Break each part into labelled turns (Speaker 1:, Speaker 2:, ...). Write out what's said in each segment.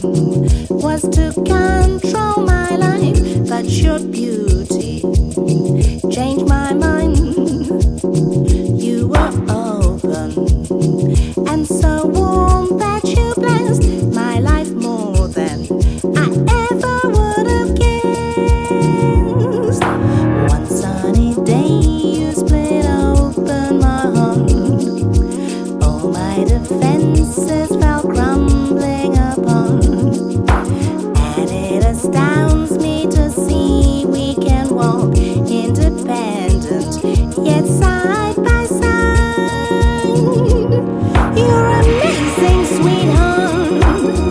Speaker 1: was to control my life, but your beauty changed my mind. You were open and so warm that you blessed my life more than I ever would have guessed. One sunny day you split open my heart. All my defenses fell crumbling apart. And it astounds me to see we can walk independent, yet side by side. You're amazing, sweetheart.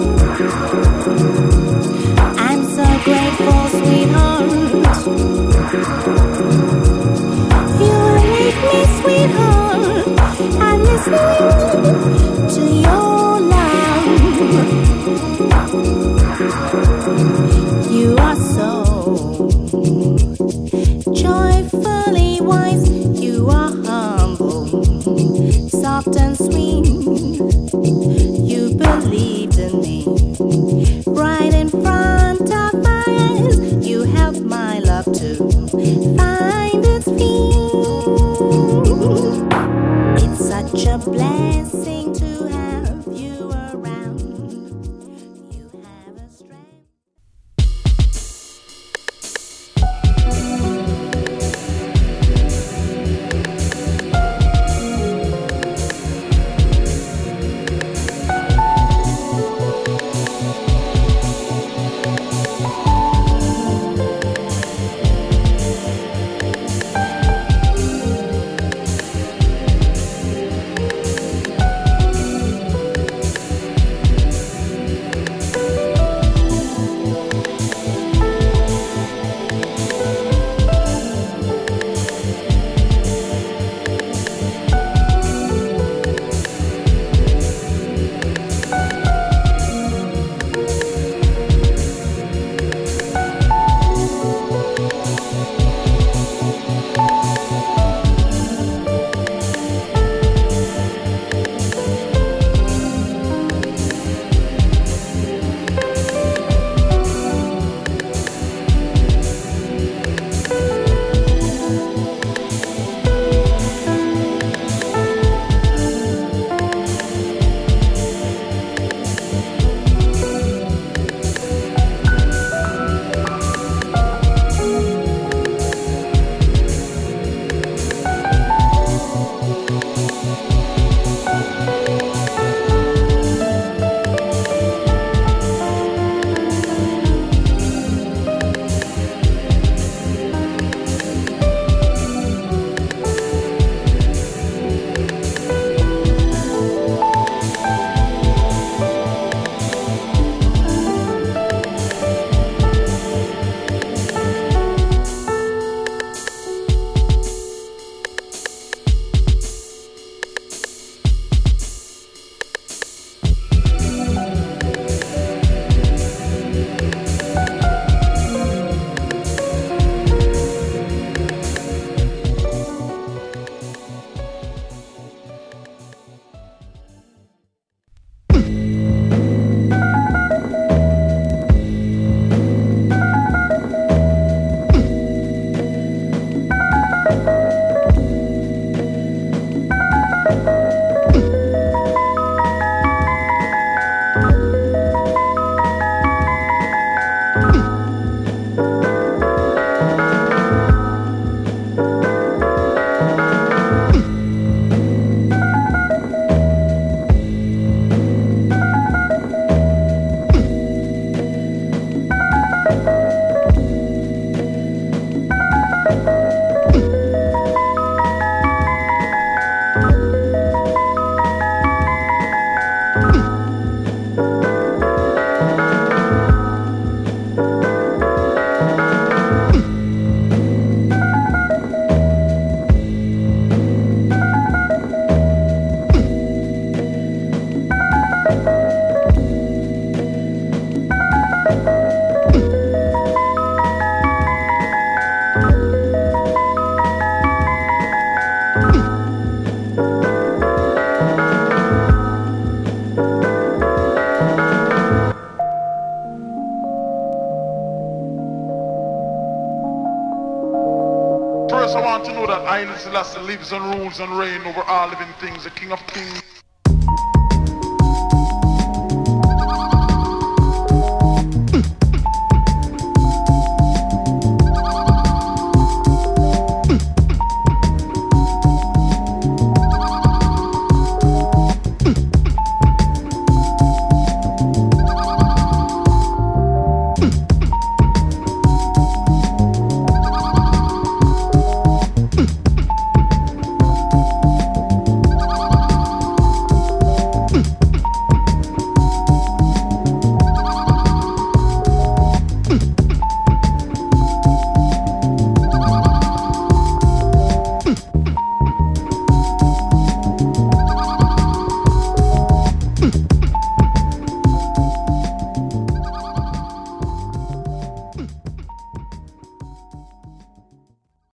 Speaker 1: I'm so grateful, sweetheart. You make me, sweetheart. I'm listening to your love. You are so joyfully wise. You are humble, soft and sweet. You believed in me right in front of my eyes. You helped my love to find its feet. It's such a blessing to have you around. You have a strength.
Speaker 2: just want to know that Haile Selassie lives and rules and reigns over all living things, the King of Kings.